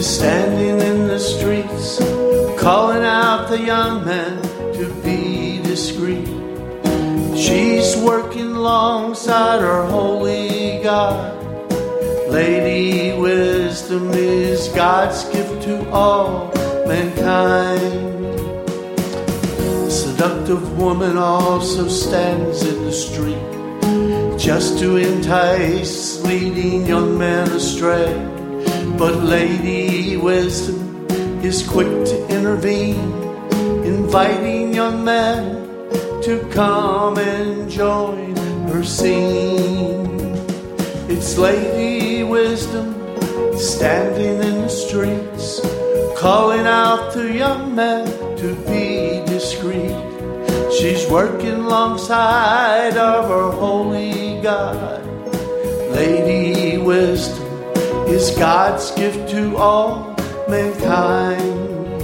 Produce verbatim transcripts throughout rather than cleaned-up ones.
is standing in the streets, calling out the young man to be discreet. She's working alongside her holy God. Lady Wisdom is God's gift to all mankind. The seductive woman also stands in the street, just to entice leading young men astray. But Lady Wisdom is quick to intervene, inviting young men to come and join her scene. It's Lady Wisdom standing in the streets, calling out to young men to be discreet. She's working alongside of her holy God. Lady Wisdom is God's gift to all mankind.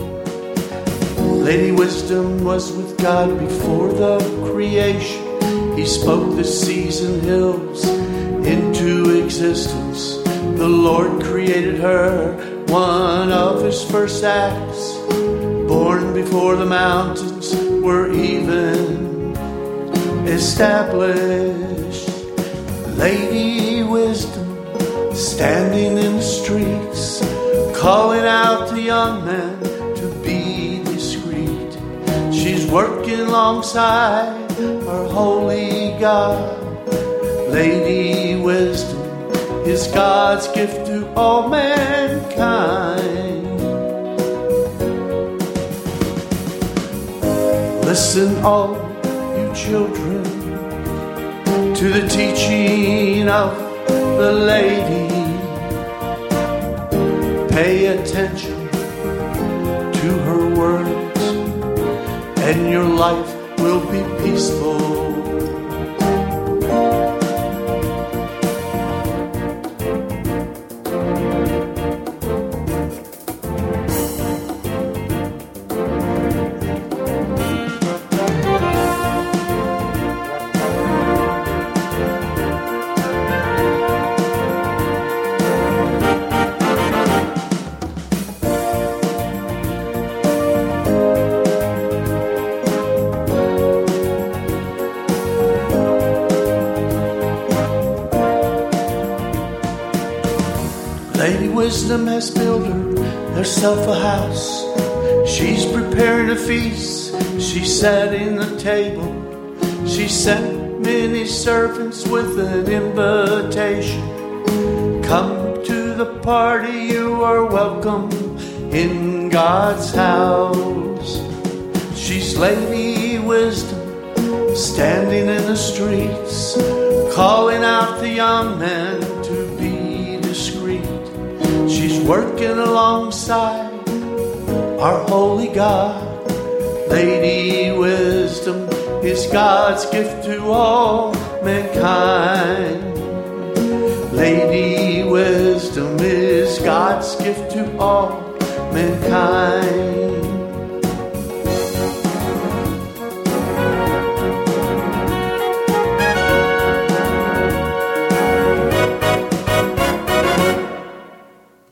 Lady Wisdom was with God before the creation. He spoke the seas and hills into existence. The Lord created her, one of his first acts, born before the mountains were even established. Lady Wisdom standing in the streets, calling out to young men to be discreet. She's working alongside our holy God. Lady Wisdom is God's gift to all mankind. Listen, all you children, to the teaching of the lady. Pay attention to her words, and your life will be peaceful. Lady Wisdom has built her, herself a house. She's preparing a feast, she's setting the table. She sent many servants with an invitation. Come to the party, you are welcome in God's house. She's Lady Wisdom standing in the streets, calling out the young men to be discreet. She's working alongside our holy God. Lady Wisdom is God's gift to all mankind. Lady Wisdom is God's gift to all mankind.